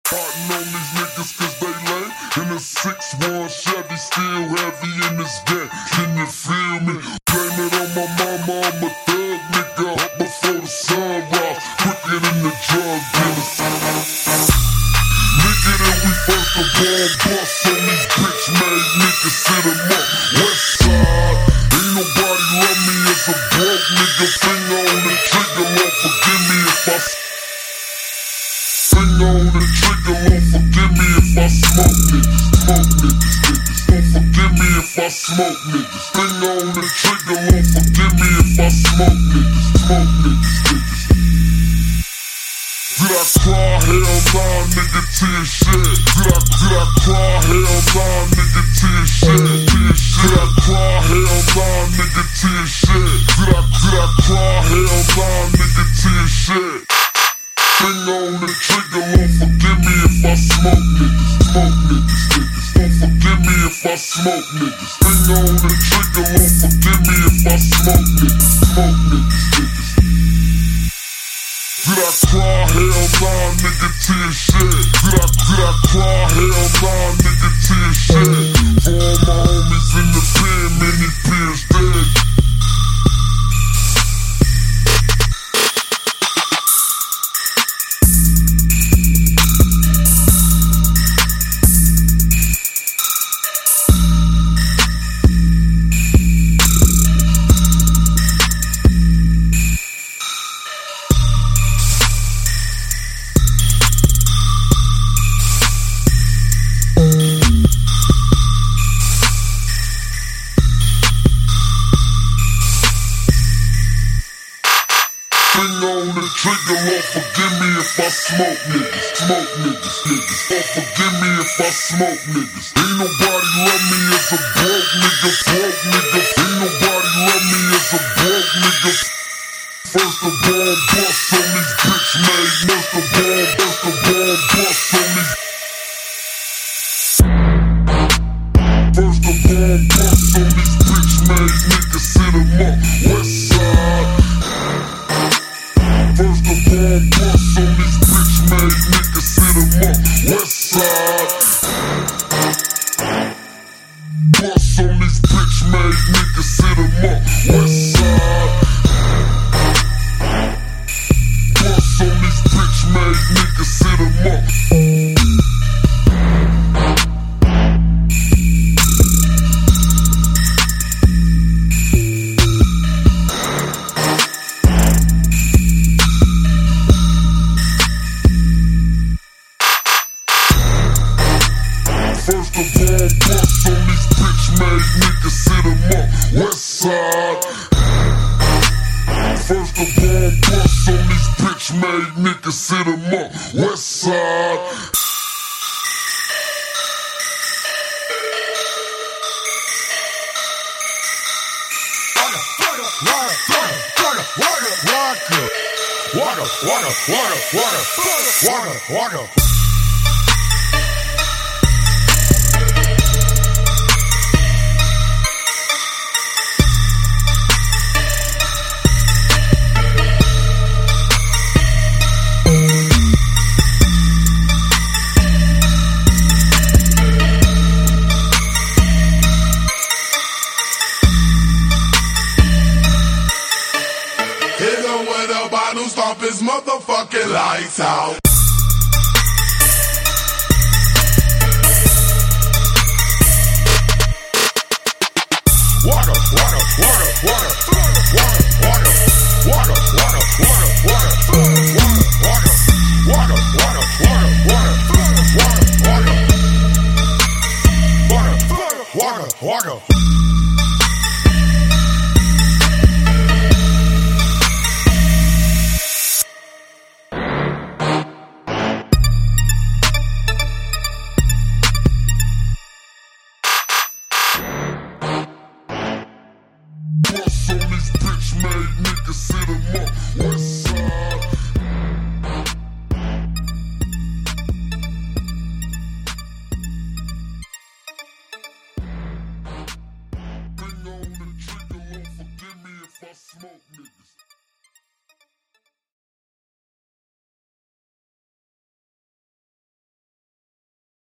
Plotting on these niggas cause they lame. In a 6-1 Chevy, still heavy in this game. Can you feel me? Blame it on my mama, I'm a thug nigga. Up before the sun rise, quicker than the drug dealers. Nigga, then we first of all bust on these bitch-made niggas, sit 'em up. West side, ain't nobody love me as a broke nigga. Finger on the trigger, Lord, forgive me if I finger on the trigger, Lord, forgive me if I smoke niggas, smoke niggas, niggas. Lord, forgive me if I smoke niggas. Finger on the trigger, Lord, forgive me if I smoke niggas, smoke niggas, niggas. Did I cry? Hell nah, nigga, tear shit. Did I cry? Hell nah, nigga, tear shit. Did I cry? Hell nah, nigga, tear shit. Did I cry? Hell nah, nigga, tear shit. Finger on the trigger, Lord, forgive me if I smoke niggas, smoke niggas, niggas. Lord, forgive me if I smoke niggas. Finger on the trigger, Lord, forgive me if I smoke niggas, smoke niggas, niggas. Did I cry? Hell nah, nigga, tear shit. Did I cry? Hell nah, nigga, tear shit. For all my homies in the pen, many peers dead. Finger on the trigger, Lord, forgive me if I smoke niggas, smoke niggas, niggas. Lord, forgive me if I smoke niggas. Ain't nobody love me as a broke nigga, broke nigga. Ain't nobody love me as a broke nigga. First of all, bust on these bitch-made. First of all, bust on these. First of all, bust on these bitch-made niggas, sit 'em up, west side. First of all, bust on these bitch-made niggas, sit 'em up, west side. Bust on these bitch-made niggas, sit 'em up, west side. Bust on these bitch-made niggas, sit 'em up. First of all, bust on these bitch-made niggas, sit 'em up, west side. First of all, bust on these bitch-made niggas, sit 'em up, west side. Water. Hit him with a bottle, stomp his motherfucking lights out.